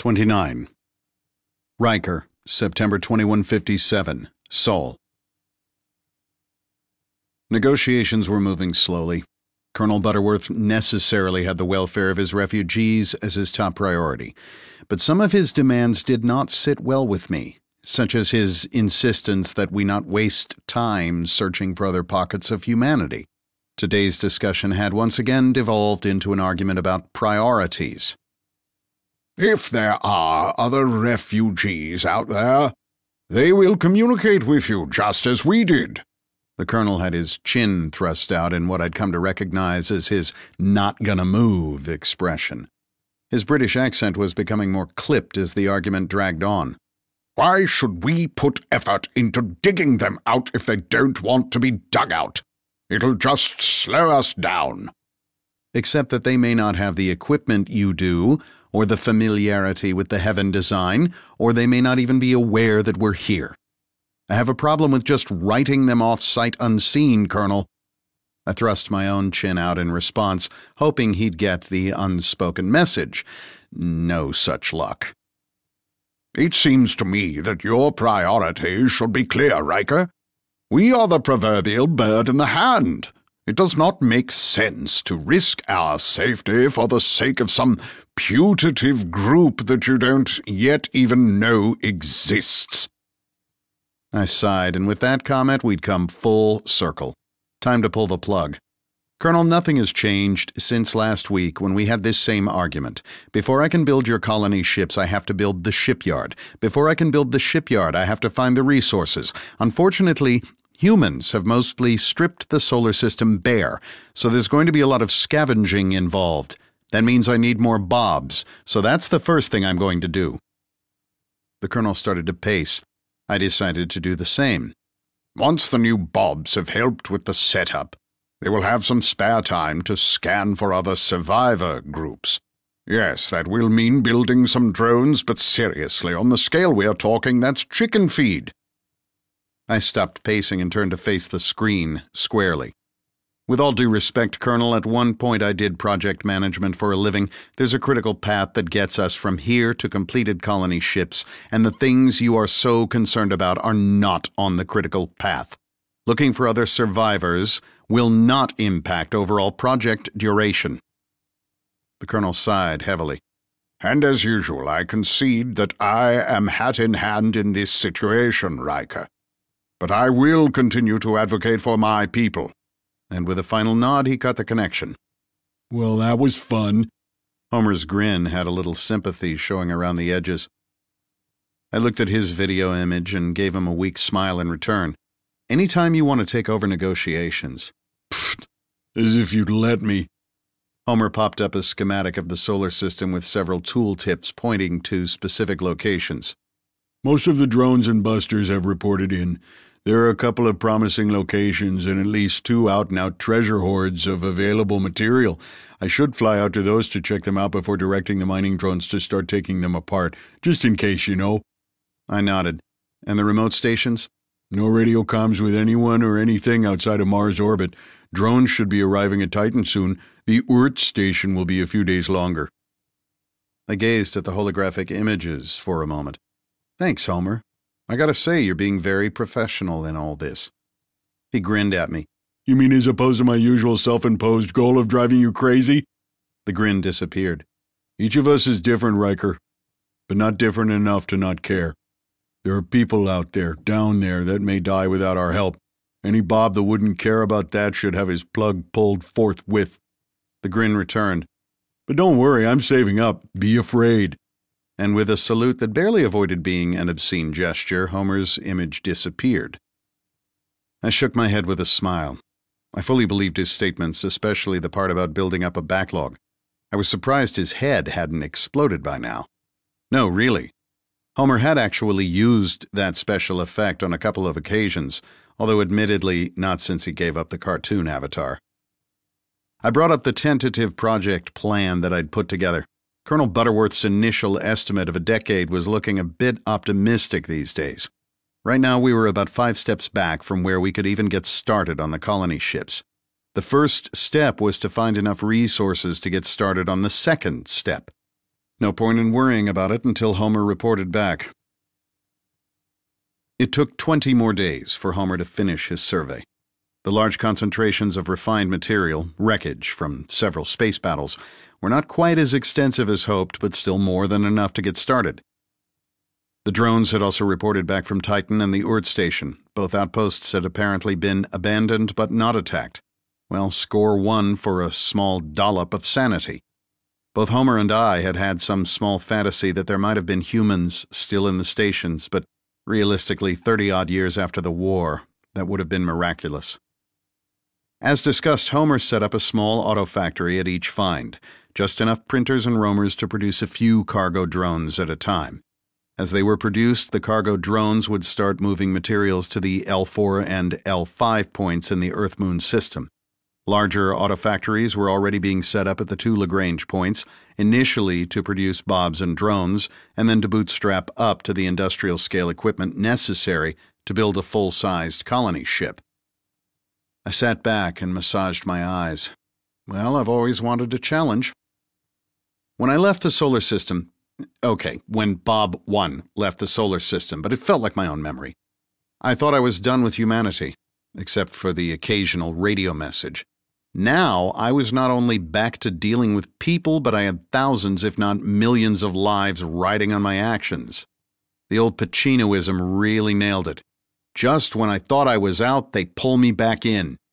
29. Riker, September 2157, Sol. Negotiations were moving slowly. Colonel Butterworth necessarily had the welfare of his refugees as his top priority, but some of his demands did not sit well with me, such as his insistence that we not waste time searching for other pockets of humanity. Today's discussion had once again devolved into an argument about priorities. If there are other refugees out there, they will communicate with you just as we did. The colonel had his chin thrust out in what I'd come to recognize as his not gonna move expression. His British accent was becoming more clipped as the argument dragged on. Why should we put effort into digging them out if they don't want to be dug out? It'll just slow us down. Except that they may not have the equipment you do, or the familiarity with the Heaven design, or they may not even be aware that we're here. I have a problem with just writing them off sight unseen, Colonel. I thrust my own chin out in response, hoping he'd get the unspoken message. No such luck. It seems to me that your priorities should be clear, Riker. We are the proverbial bird in the hand. It does not make sense to risk our safety for the sake of some putative group that you don't yet even know exists. I sighed, and with that comment we'd come full circle. Time to pull the plug. Colonel, nothing has changed since last week when we had this same argument. Before I can build your colony ships, I have to build the shipyard. Before I can build the shipyard, I have to find the resources. Unfortunately, humans have mostly stripped the solar system bare, so there's going to be a lot of scavenging involved. That means I need more bobs, so that's the first thing I'm going to do. The colonel started to pace. I decided to do the same. Once the new bobs have helped with the setup, they will have some spare time to scan for other survivor groups. Yes, that will mean building some drones, but seriously, on the scale we are talking, that's chicken feed. I stopped pacing and turned to face the screen squarely. With all due respect, Colonel, at one point I did project management for a living. There's a critical path that gets us from here to completed colony ships, and the things you are so concerned about are not on the critical path. Looking for other survivors will not impact overall project duration. The colonel sighed heavily. And as usual, I concede that I am hat in hand in this situation, Riker. But I will continue to advocate for my people. And with a final nod, he cut the connection. Well, that was fun. Homer's grin had a little sympathy showing around the edges. I looked at his video image and gave him a weak smile in return. Anytime you want to take over negotiations. Pfft, as if you'd let me. Homer popped up a schematic of the solar system with several tooltips pointing to specific locations. Most of the drones and busters have reported in. There are a couple of promising locations and at least 2 out-and-out treasure hoards of available material. I should fly out to those to check them out before directing the mining drones to start taking them apart, just in case, you know. I nodded. And the remote stations? No radio comms with anyone or anything outside of Mars orbit. Drones should be arriving at Titan soon. The Urt station will be a few days longer. I gazed at the holographic images for a moment. Thanks, Homer. I gotta say, you're being very professional in all this. He grinned at me. You mean as opposed to my usual self-imposed goal of driving you crazy? The grin disappeared. Each of us is different, Riker, but not different enough to not care. There are people out there, down there, that may die without our help. Any Bob that wouldn't care about that should have his plug pulled forthwith. The grin returned. But don't worry, I'm saving up. Be afraid. And with a salute that barely avoided being an obscene gesture, Homer's image disappeared. I shook my head with a smile. I fully believed his statements, especially the part about building up a backlog. I was surprised his head hadn't exploded by now. No, really. Homer had actually used that special effect on a couple of occasions, although admittedly not since he gave up the cartoon avatar. I brought up the tentative project plan that I'd put together. Colonel Butterworth's initial estimate of a decade was looking a bit optimistic these days. Right now we were about 5 steps back from where we could even get started on the colony ships. The first step was to find enough resources to get started on the second step. No point in worrying about it until Homer reported back. It took 20 more days for Homer to finish his survey. The large concentrations of refined material, wreckage from several space battles, were not quite as extensive as hoped, but still more than enough to get started. The drones had also reported back from Titan and the Oort station. Both outposts had apparently been abandoned but not attacked. Well, score one for a small dollop of sanity. Both Homer and I had had some small fantasy that there might have been humans still in the stations, but realistically, 30-odd years after the war, that would have been miraculous. As discussed, Homer set up a small auto factory at each find, just enough printers and roamers to produce a few cargo drones at a time. As they were produced, the cargo drones would start moving materials to the L4 and L5 points in the Earth-Moon system. Larger auto factories were already being set up at the two Lagrange points, initially to produce bobs and drones, and then to bootstrap up to the industrial-scale equipment necessary to build a full-sized colony ship. I sat back and massaged my eyes. Well, I've always wanted a challenge. When I left the solar system, when Bob 1 left the solar system, but it felt like my own memory, I thought I was done with humanity, except for the occasional radio message. Now, I was not only back to dealing with people, but I had thousands, if not millions of lives riding on my actions. The old Pacinoism really nailed it. Just when I thought I was out, they pull me back in.